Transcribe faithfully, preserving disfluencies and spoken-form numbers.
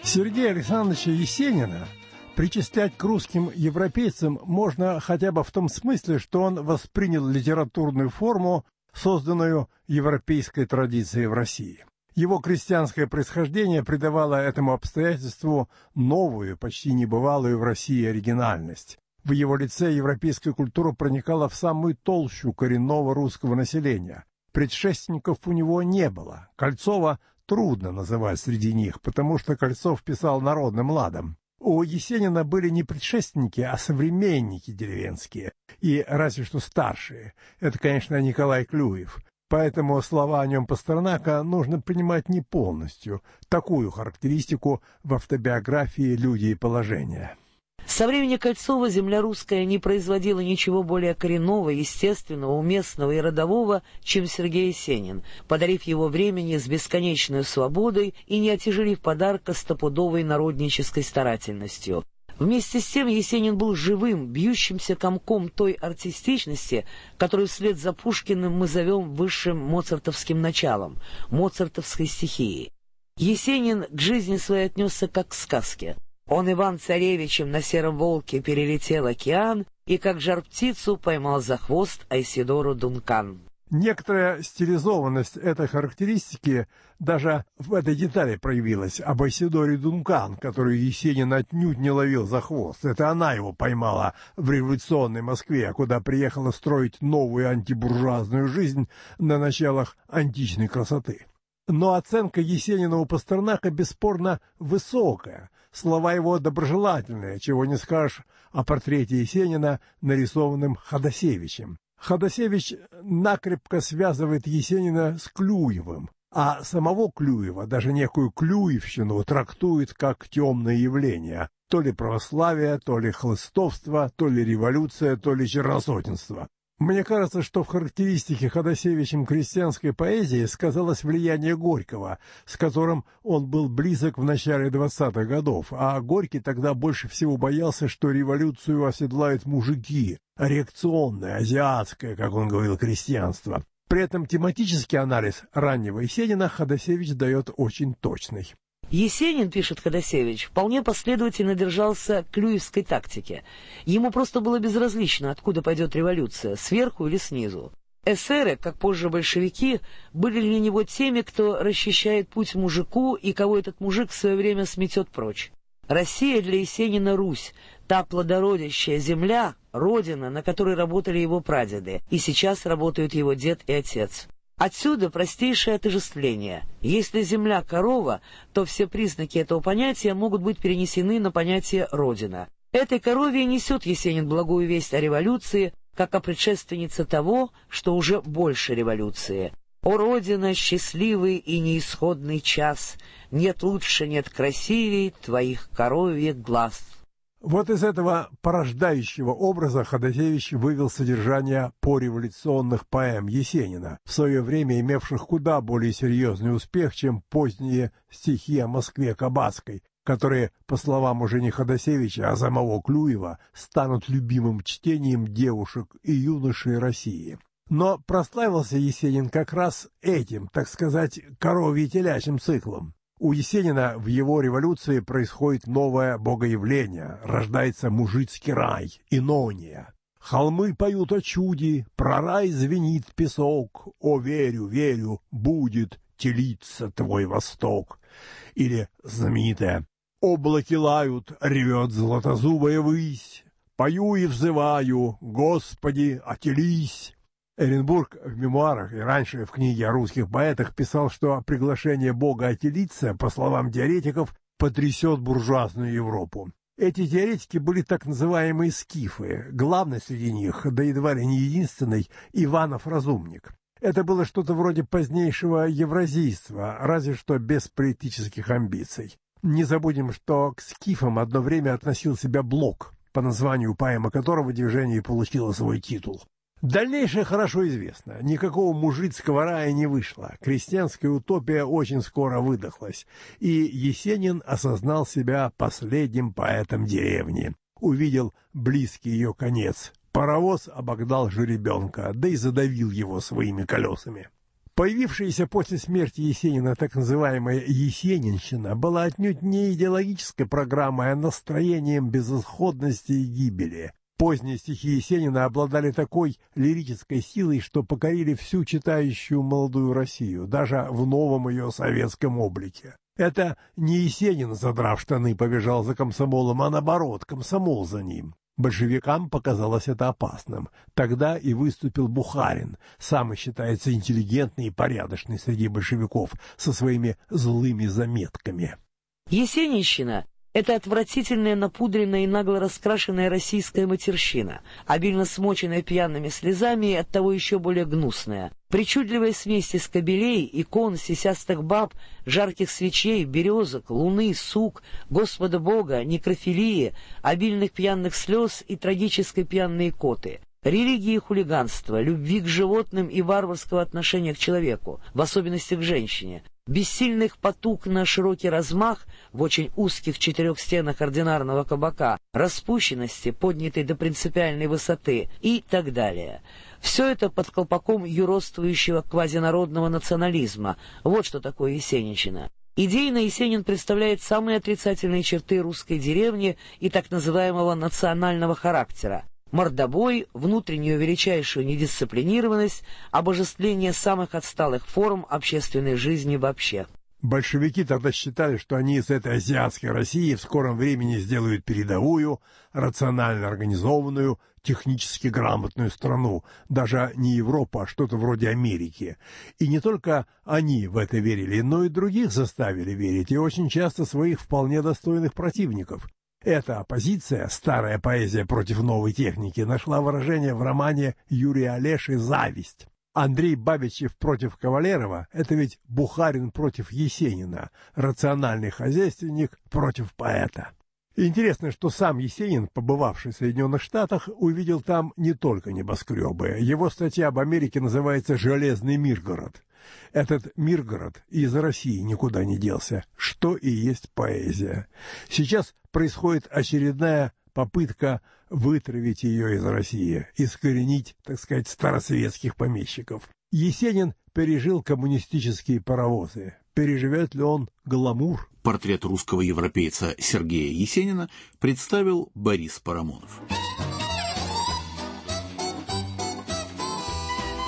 Сергея Александровича Есенина причислять к русским европейцам можно хотя бы в том смысле, что он воспринял литературную форму, созданную европейской традицией в России. Его крестьянское происхождение придавало этому обстоятельству новую, почти небывалую в России оригинальность. В его лице европейская культура проникала в самую толщу коренного русского населения. Предшественников у него не было. Кольцова трудно называть среди них, потому что Кольцов писал народным ладом. У Есенина были не предшественники, а современники деревенские, и разве что старшие. Это, конечно, Николай Клюев. Поэтому слова о нем Пастернака нужно принимать не полностью. Такую характеристику в автобиографии «Люди и положение». Со времени Кольцова земля русская не производила ничего более коренного, естественного, уместного и родового, чем Сергей Есенин, подарив его времени с бесконечной свободой и не отяжелив подарка стопудовой народнической старательностью. Вместе с тем Есенин был живым, бьющимся комком той артистичности, которую вслед за Пушкиным мы зовем высшим моцартовским началом, моцартовской стихией. Есенин к жизни своей отнесся как к сказке. Он Иван-царевичем на сером волке перелетел океан и, как жар-птицу, поймал за хвост Айсидору Дункан. Некоторая стилизованность этой характеристики даже в этой детали проявилась об Айсидоре Дункан, которую Есенин отнюдь не ловил за хвост. Это она его поймала в революционной Москве, куда приехала строить новую антибуржуазную жизнь на началах античной красоты. Но оценка Есенина у Пастернака бесспорно высокая. Слова его доброжелательные, чего не скажешь о портрете Есенина, нарисованном Ходосевичем. Ходосевич накрепко связывает Есенина с Клюевым, а самого Клюева, даже некую клюевщину, трактует как темное явление, то ли православие, то ли хлыстовство, то ли революция, то ли черносотенство. Мне кажется, что в характеристике Ходосевичем крестьянской поэзии сказалось влияние Горького, с которым он был близок в начале двадцатых годов, а Горький тогда больше всего боялся, что революцию оседлают мужики, реакционное, азиатское, как он говорил, крестьянство. При этом тематический анализ раннего Есенина Ходосевич дает очень точный. Есенин, пишет Ходосевич, вполне последовательно держался клюевской тактики. Ему просто было безразлично, откуда пойдет революция, сверху или снизу. Эсеры, как позже большевики, были для него теми, кто расчищает путь мужику и кого этот мужик в свое время сметет прочь. Россия для Есенина Русь, та плодородящая земля, родина, на которой работали его прадеды, и сейчас работают его дед и отец. Отсюда простейшее отождествление. Если земля — корова, то все признаки этого понятия могут быть перенесены на понятие «родина». Этой корове несет Есенин благую весть о революции, как о предшественнице того, что уже больше революции. «О, Родина, счастливый и неисходный час! Нет лучше, нет красивей твоих коровьих глаз». Вот из этого порождающего образа Ходосевич вывел содержание пореволюционных поэм Есенина, в свое время имевших куда более серьезный успех, чем поздние стихи о Москве кабацкой, которые, по словам уже не Ходосевича, а самого Клюева, станут любимым чтением девушек и юношей России. Но прославился Есенин как раз этим, так сказать, коровье-телячьим циклом. У Есенина в его революции происходит новое богоявление, рождается мужицкий рай, инония. Холмы поют о чуде, про рай звенит песок, о, верю, верю, будет телиться твой восток. Или знаменитое «Облаки лают, ревет златозубая высь, пою и взываю, Господи, отелись». Эренбург в мемуарах и раньше в книге о русских поэтах писал, что приглашение Бога отелиться, по словам теоретиков, потрясет буржуазную Европу. Эти теоретики были так называемые скифы, главный среди них, да едва ли не единственный, Иванов-разумник. Это было что-то вроде позднейшего евразийства, разве что без политических амбиций. Не забудем, что к скифам одно время относил себя Блок, по названию поэмы которого движение получило свой титул. Дальнейшее хорошо известно. Никакого мужицкого рая не вышло. Крестьянская утопия очень скоро выдохлась, и Есенин осознал себя последним поэтом деревни. Увидел близкий ее конец. Паровоз обогнал жеребенка, да и задавил его своими колесами. Появившаяся после смерти Есенина так называемая «есенинщина» была отнюдь не идеологической программой, а настроением безысходности и гибели. Поздние стихи Есенина обладали такой лирической силой, что покорили всю читающую молодую Россию, даже в новом ее советском облике. Это не Есенин, задрав штаны, побежал за комсомолом, а наоборот, комсомол за ним. Большевикам показалось это опасным. Тогда и выступил Бухарин, самый считается интеллигентный и порядочный среди большевиков, со своими злыми заметками. Есенинщина — это отвратительная, напудренная и нагло раскрашенная российская матерщина, обильно смоченная пьяными слезами и оттого еще более гнусная. Причудливая смесь из кобелей, икон, сисястых баб, жарких свечей, березок, луны, сук, Господа Бога, некрофилии, обильных пьяных слез и трагической пьяной икоты, религии и хулиганства, любви к животным и варварского отношения к человеку, в особенности к женщине, бессильных потуг на широкий размах в очень узких четырех стенах ординарного кабака, распущенности, поднятой до принципиальной высоты и так далее. Все это под колпаком юродствующего квазинародного национализма. Вот что такое есенинщина. Идейно Есенин представляет самые отрицательные черты русской деревни и так называемого национального характера. Мордобой, внутреннюю величайшую недисциплинированность, обожествление самых отсталых форм общественной жизни вообще. Большевики тогда считали, что они из этой азиатской России в скором времени сделают передовую, рационально организованную, технически грамотную страну, даже не Европа, а что-то вроде Америки. И не только они в это верили, но и других заставили верить, и очень часто своих вполне достойных противников. Эта оппозиция, старая поэзия против новой техники, нашла выражение в романе Юрия Олеши «Зависть». Андрей Бабичев против Кавалерова — это ведь Бухарин против Есенина, рациональный хозяйственник против поэта. Интересно, что сам Есенин, побывавший в Соединенных Штатах, увидел там не только небоскребы. Его статья об Америке называется «Железный Миргород». Этот Миргород из России никуда не делся, что и есть поэзия. Сейчас происходит очередная попытка вытравить ее из России, искоренить, так сказать, старосоветских помещиков. Есенин пережил коммунистические паровозы. Переживет ли он гламур? Портрет русского европейца Сергея Есенина представил Борис Парамонов.